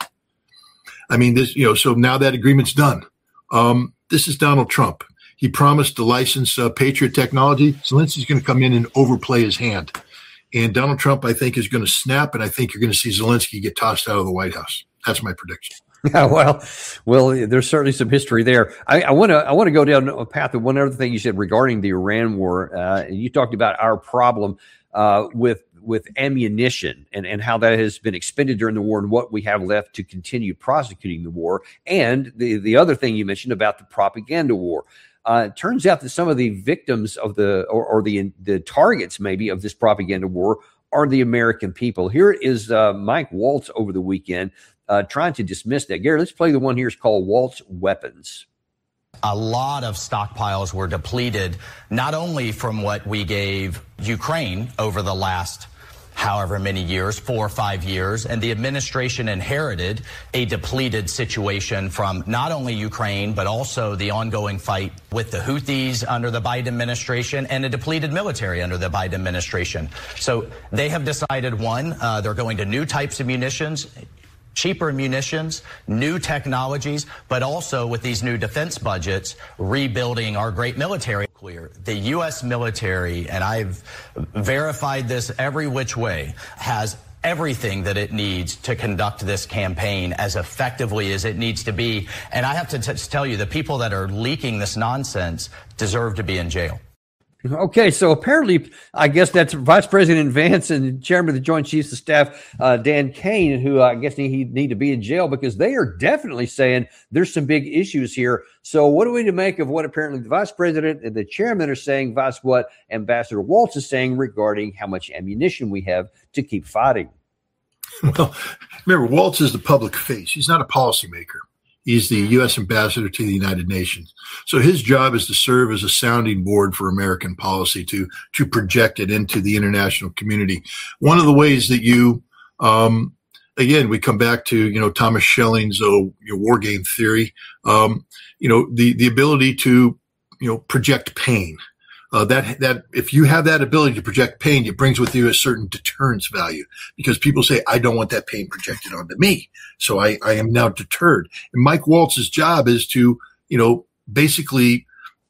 I mean, this, you know, so now that agreement's done. Um, this is Donald Trump. He promised to license uh, Patriot technology. Zelensky's going to come in and overplay his hand. And Donald Trump, I think, is going to snap, and I think you're going to see Zelensky get tossed out of the White House. That's my prediction. Yeah, well, well, there's certainly some history there. I want to I want to go down a path of one other thing you said regarding the Iran war. Uh, you talked about our problem uh, with with ammunition and, and how that has been expended during the war and what we have left to continue prosecuting the war. And the, the other thing you mentioned about the propaganda war. Uh, it turns out that some of the victims of the, or, or the, the targets maybe of this propaganda war are the American people. Here is uh, Mike Waltz over the weekend uh, trying to dismiss that. Gary, let's play the one here. It's called Waltz Weapons. A lot of stockpiles were depleted, not only from what we gave Ukraine over the last however many years, four or five years, and the administration inherited a depleted situation from not only Ukraine, but also the ongoing fight with the Houthis under the Biden administration and a depleted military under the Biden administration. So they have decided, one, uh, they're going to new types of munitions, cheaper munitions, new technologies, but also with these new defense budgets, rebuilding our great military. Clear. The U S military, and I've verified this every which way, has everything that it needs to conduct this campaign as effectively as it needs to be. And I have to t- tell you, the people that are leaking this nonsense deserve to be in jail. Okay, so apparently, I guess that's Vice President Vance and Chairman of the Joint Chiefs of Staff, uh, Dan Kane, who I guess need, need to be in jail because they are definitely saying there's some big issues here. So what do we need to make of what apparently the Vice President and the Chairman are saying, Vice what Ambassador Waltz is saying regarding how much ammunition we have to keep fighting? Well, remember, Waltz is the public face. He's not a policymaker. He's the U S ambassador to the United Nations. So his job is to serve as a sounding board for American policy, to to project it into the international community. One of the ways that you, um, again, we come back to, you know, Thomas Schelling's uh, your war game theory, um, you know, the, the ability to, you know, project pain. Uh, that, that if you have that ability to project pain, it brings with you a certain deterrence value because people say, I don't want that pain projected onto me. So I, I am now deterred. And Mike Waltz's job is to, you know, basically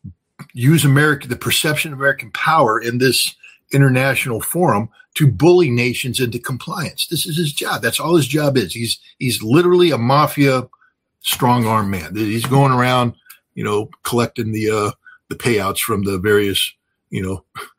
use America, the perception of American power in this international forum to bully nations into compliance. This is his job. That's all his job is. He's, he's literally a mafia strong arm man. He's going around, you know, collecting the, uh, the payouts from the various, you know,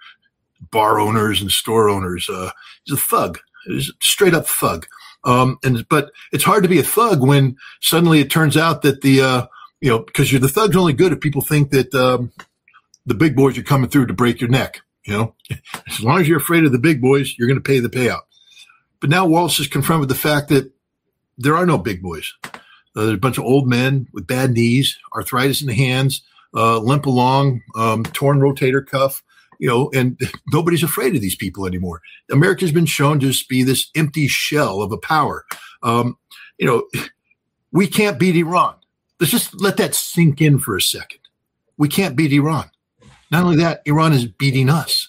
bar owners and store owners. Uh, he's a thug. He's a straight up thug. Um, and, but it's hard to be a thug when suddenly it turns out that the, uh, you know, because you're the thug's only good if people think that, um, the big boys are coming through to break your neck. You know, as long as you're afraid of the big boys, you're going to pay the payout. But now Waltz is confronted with the fact that there are no big boys. Uh, there's a bunch of old men with bad knees, arthritis in the hands, Uh, limp along, um, torn rotator cuff, you know, and nobody's afraid of these people anymore. America's been shown to just be this empty shell of a power. Um, you know, we can't beat Iran. Let's just let that sink in for a second. We can't beat Iran. Not only that, Iran is beating us.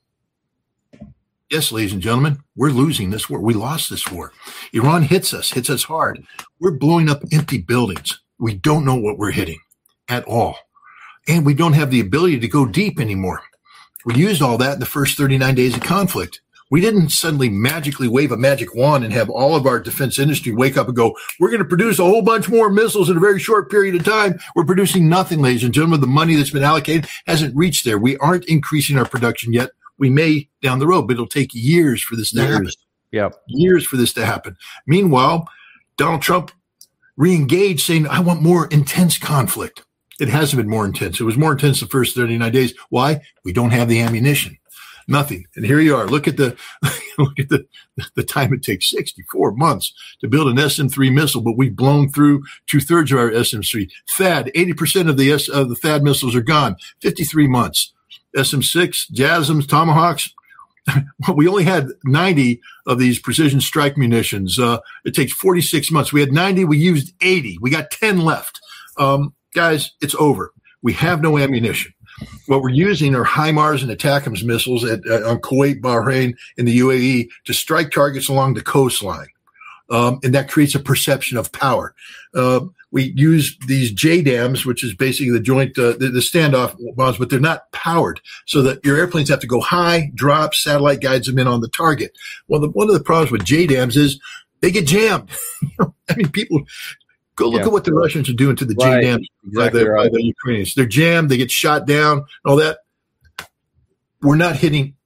Yes, ladies and gentlemen, we're losing this war. We lost this war. Iran hits us, hits us hard. We're blowing up empty buildings. We don't know what we're hitting at all. And we don't have the ability to go deep anymore. We used all that in the first thirty-nine days of conflict. We didn't suddenly magically wave a magic wand and have all of our defense industry wake up and go, we're going to produce a whole bunch more missiles in a very short period of time. We're producing nothing, ladies and gentlemen. The money that's been allocated hasn't reached there. We aren't increasing our production yet. We may down the road, but it'll take years for this to years. happen. Yep. Years for this to happen. Meanwhile, Donald Trump re-engaged saying, I want more intense conflict. It hasn't been more intense. It was more intense the first thirty-nine days. Why? We don't have the ammunition. Nothing. And here you are. Look at the look at the, the time it takes, sixty-four months to build an S M three missile, but we've blown through two-thirds of our S M three. THAAD, eighty percent of the S, of the THAAD missiles are gone. fifty-three months. S M six, JASSMs, Tomahawks. We only had ninety of these precision strike munitions. Uh, it takes forty-six months. We had ninety. We used eighty. We got ten left. Um, Guys, it's over. We have no ammunition. What we're using are HIMARS and ATACMS missiles at, uh, on Kuwait, Bahrain, and the U A E to strike targets along the coastline. Um, and that creates a perception of power. Uh, we use these J DAMs, which is basically the joint, uh, the, the standoff bombs, but they're not powered. So that your airplanes have to go high, drop, satellite guides them in on the target. Well, the, one of the problems with J DAMs is they get jammed. I mean, people... Go look yeah. at what the Russians are doing to the right. J DAMs exactly by, the, right. by the Ukrainians. They're jammed. They get shot down. All that. We're not hitting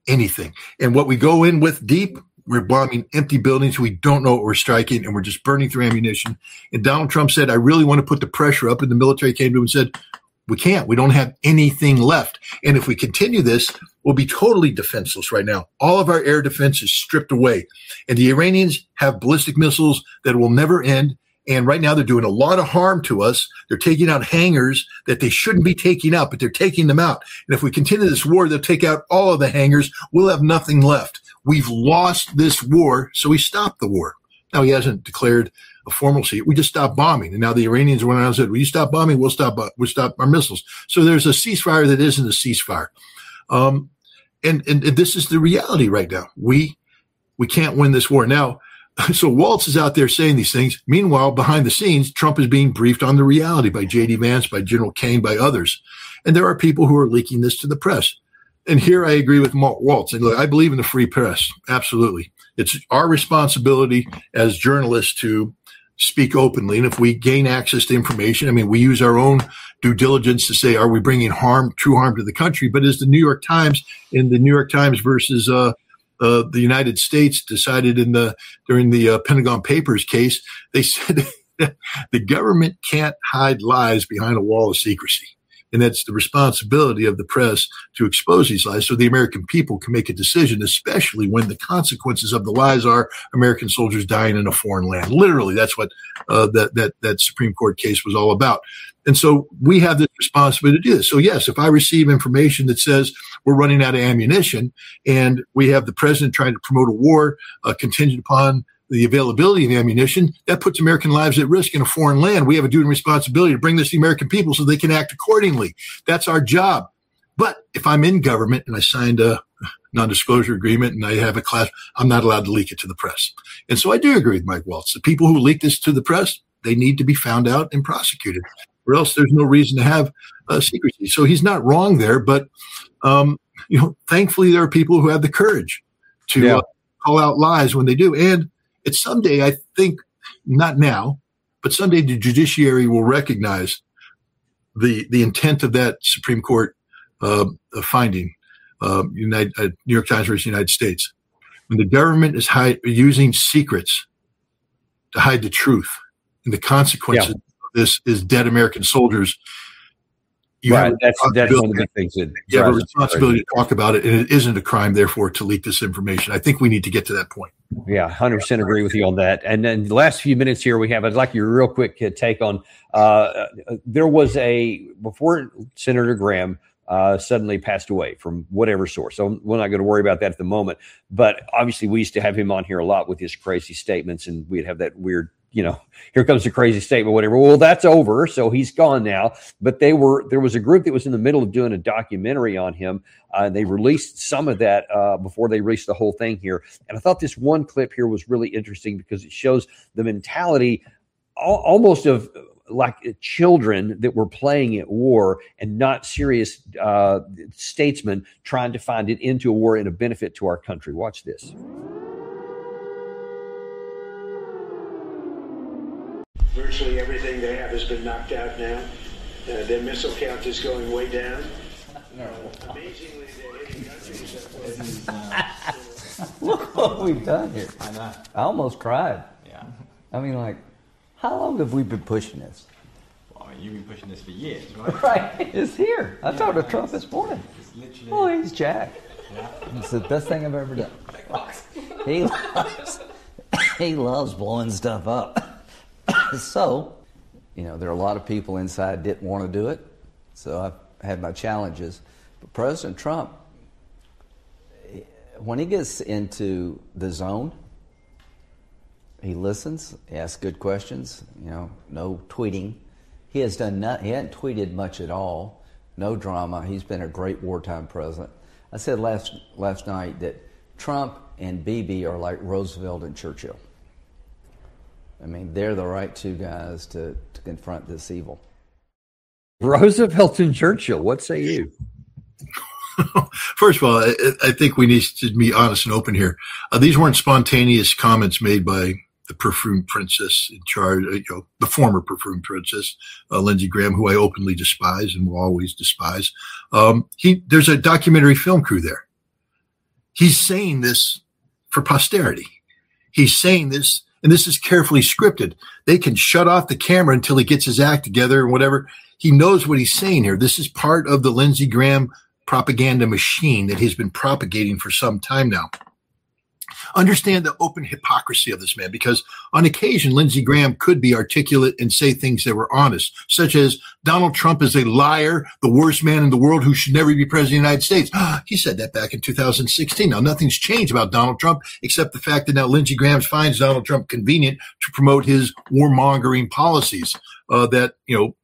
anything. And what we go in with deep, we're bombing empty buildings. We don't know what we're striking, and we're just burning through ammunition. And Donald Trump said, I really want to put the pressure up. And the military came to him and said, we can't. We don't have anything left. And if we continue this, we'll be totally defenseless right now. All of our air defense is stripped away. And the Iranians have ballistic missiles that will never end. And right now they're doing a lot of harm to us. They're taking out hangars that they shouldn't be taking out, but they're taking them out. And if we continue this war, they'll take out all of the hangars. We'll have nothing left. We've lost this war, so we stopped the war. Now, he hasn't declared a formal cease. We just stopped bombing. And now the Iranians went out and said, well, you stop bombing, we'll stop, we'll stop our missiles. So there's a ceasefire that isn't a ceasefire. Um, and, and, and this is the reality right now. We, we can't win this war. Now, so Waltz is out there saying these things. Meanwhile, behind the scenes, Trump is being briefed on the reality by J D Vance, by General Kane, by others. And there are people who are leaking this to the press. And here I agree with Waltz. And look, I believe in the free press. Absolutely. It's our responsibility as journalists to speak openly. And if we gain access to information, I mean, we use our own due diligence to say, are we bringing harm, true harm to the country? But as the New York Times, in the New York Times versus uh, uh, the United States decided in the during the uh, Pentagon Papers case, they said the government can't hide lies behind a wall of secrecy. And that's the responsibility of the press to expose these lies so the American people can make a decision, especially when the consequences of the lies are American soldiers dying in a foreign land. Literally, that's what uh, that, that, that Supreme Court case was all about. And so we have this responsibility to do this. So, yes, if I receive information that says we're running out of ammunition and we have the president trying to promote a war uh, contingent upon the availability of ammunition, that puts American lives at risk in a foreign land. We have a duty and responsibility to bring this to the American people so they can act accordingly. That's our job. But if I'm in government and I signed a non-disclosure agreement and I have a class, I'm not allowed to leak it to the press. And so I do agree with Mike Waltz. The people who leak this to the press, they need to be found out and prosecuted, or else there's no reason to have uh, secrecy. So he's not wrong there, but um, you know, thankfully there are people who have the courage to yeah. uh, call out lies when they do. And it's someday, I think, not now, but someday the judiciary will recognize the the intent of that Supreme Court uh, finding, uh, United, uh, New York Times versus United States. When the government is hide, using secrets to hide the truth, and the consequences yeah. of this is dead American soldiers. You right, that's that's one of the big things that you have a responsibility to talk about it, and it isn't a crime, therefore, to leak this information. I think we need to get to that point. Yeah, one hundred percent agree with you on that. And then the last few minutes here we have, I'd like your real quick take on, uh, there was a, before Senator Graham uh, suddenly passed away from whatever source. So we're not going to worry about that at the moment. But obviously we used to have him on here a lot with his crazy statements, and we'd have that weird, you know, here comes the crazy statement, whatever. Well, that's over. So he's gone now. But they were, there was a group that was in the middle of doing a documentary on him. Uh, they released some of that uh, before they released the whole thing here. And I thought this one clip here was really interesting because it shows the mentality al- almost of like children that were playing at war and not serious uh, statesmen trying to find it into a war and a benefit to our country. Watch this. Virtually everything they have has been knocked out now. Uh, their missile count is going way down. No. Amazingly, they're hitting countries that Look what we've done here. I know. I almost cried. Yeah. I mean, like, how long have we been pushing this? Well, I mean, you've been pushing this for years, right? Right. It's here. I yeah, talked to Trump this morning. It's literally... Oh, he's Jack. Yeah. It's the best thing I've ever done. He loves, he loves blowing stuff up. So, you know, there are a lot of people inside didn't want to do it. So I've had my challenges. But President Trump, when he gets into the zone, he listens, he asks good questions, you know, no tweeting. He has done not, he hasn't tweeted much at all, no drama. He's been a great wartime president. I said last last night that Trump and Bibi are like Roosevelt and Churchill. I mean, they're the right two guys to, to confront this evil. Roosevelt and Churchill, what say you? First of all, I, I think we need to be honest and open here. Uh, these weren't spontaneous comments made by the perfume princess in charge, uh, you know, the former perfume princess, uh, Lindsey Graham, who I openly despise and will always despise. Um, he, there's a documentary film crew there. he's saying this for posterity. He's saying this, and this is carefully scripted. They can shut off the camera until he gets his act together and whatever. He knows what he's saying here. This is part of the Lindsey Graham propaganda machine that he's been propagating for some time now. Understand the open hypocrisy of this man, because on occasion, Lindsey Graham could be articulate and say things that were honest, such as Donald Trump is a liar, the worst man in the world who should never be president of the United States. He said that back in two thousand sixteen. Now, nothing's changed about Donald Trump, except the fact that now Lindsey Graham finds Donald Trump convenient to promote his warmongering policies uh, that, you know,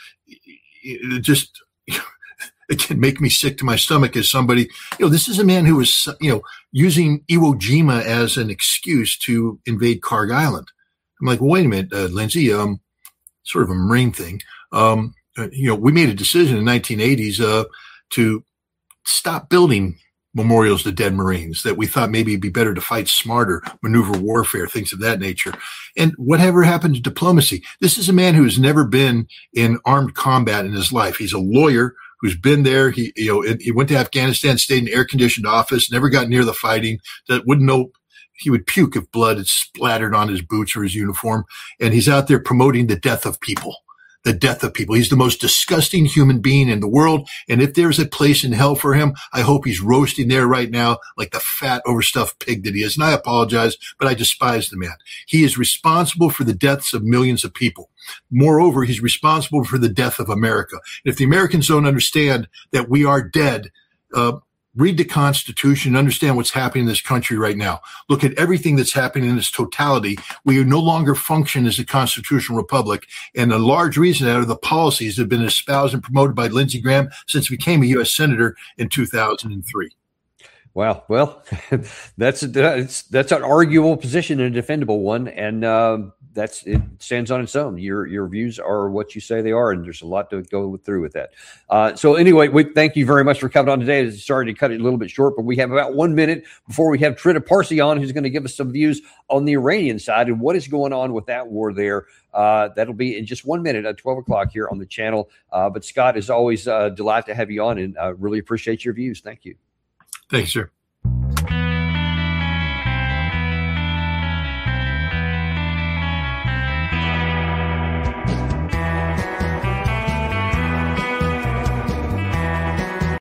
it just... It can make me sick to my stomach as somebody, you know, this is a man who was, you know, using Iwo Jima as an excuse to invade Kharg Island. I'm like, well, wait a minute, uh, Lindsey, um, sort of a Marine thing. Um, uh, you know, we made a decision in the nineteen eighties uh, to stop building memorials to dead Marines, that we thought maybe it'd be better to fight smarter, maneuver warfare, things of that nature. And whatever happened to diplomacy? This is a man who has never been in armed combat in his life. He's a lawyer who's been there. He, you know, he went to Afghanistan, stayed in an air-conditioned office, never got near the fighting, that wouldn't know. He would puke if blood had splattered on his boots or his uniform. And he's out there promoting the death of people, the death of people. He's the most disgusting human being in the world. And if there's a place in hell for him, I hope he's roasting there right now like the fat, overstuffed pig that he is. And I apologize, but I despise the man. He is responsible for the deaths of millions of people. Moreover, he's responsible for the death of America. And if the Americans don't understand that we are dead, uh, read the Constitution and understand what's happening in this country right now. Look at everything that's happening in its totality. We no longer function as a constitutional republic. And a large reason that are the policies that have been espoused and promoted by Lindsey Graham since he became a U S Senator in two thousand three. Wow. Well, that's, that's, that's an arguable position and a defendable one. And, um, that's, it stands on its own. Your, your views are what you say they are. And there's a lot to go through with that. Uh, so anyway, we thank you very much for coming on today. Sorry to cut it a little bit short, but we have about one minute before we have Trita Parsi on, who's going to give us some views on the Iranian side and what is going on with that war there. Uh, that'll be in just one minute at twelve o'clock here on the channel. Uh, but Scott, as always, uh, delighted to have you on, and uh, really appreciate your views. Thank you. Thanks, sir.